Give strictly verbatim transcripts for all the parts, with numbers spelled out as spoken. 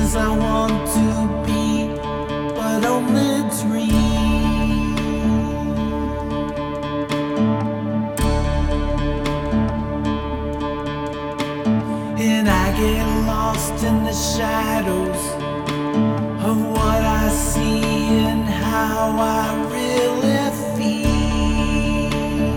places I want to be, but only dream. And I get lost in the shadows of what I see and how I really feel.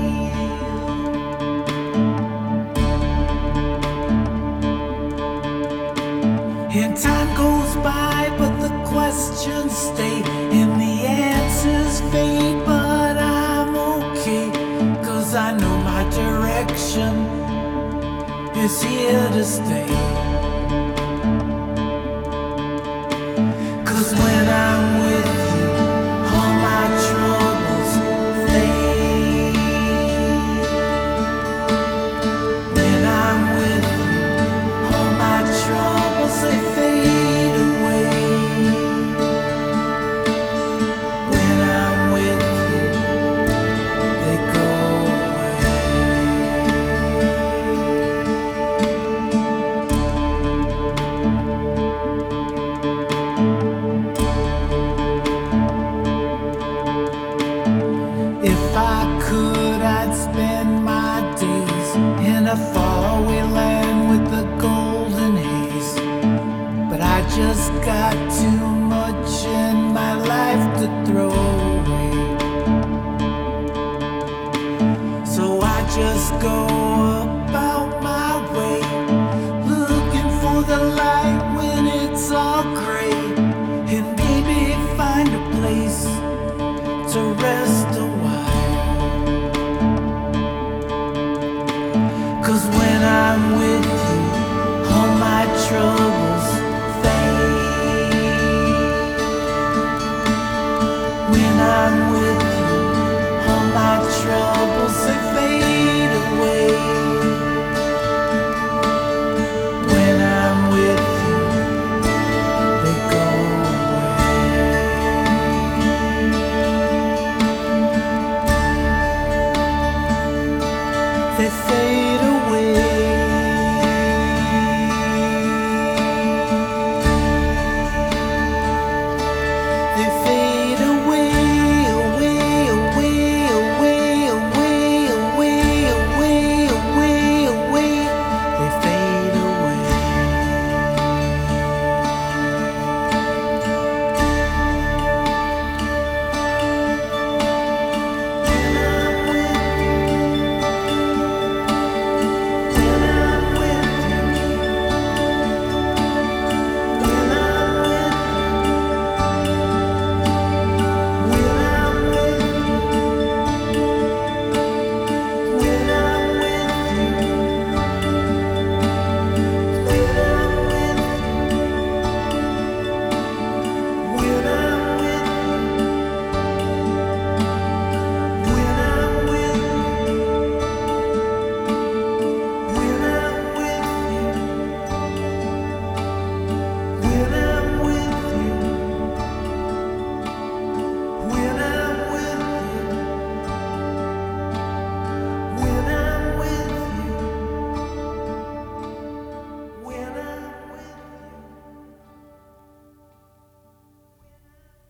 And time goes by, but the questions stay, and the answers fade, but I'm okay, 'cause I know my direction is here to stay. 'Cause when I'm with you, all my troubles fade. When I'm with you, all my troubles they fade away. When I'm with you, they go away. If I could, I'd spend my days in a faraway land with the golden haze. But I just got too much in my life to throw away. So I just go about my way, looking for the light when it's all gray, and maybe find a place to rest a while. 'Cause when I'm with you, all my troubles fade. When I'm with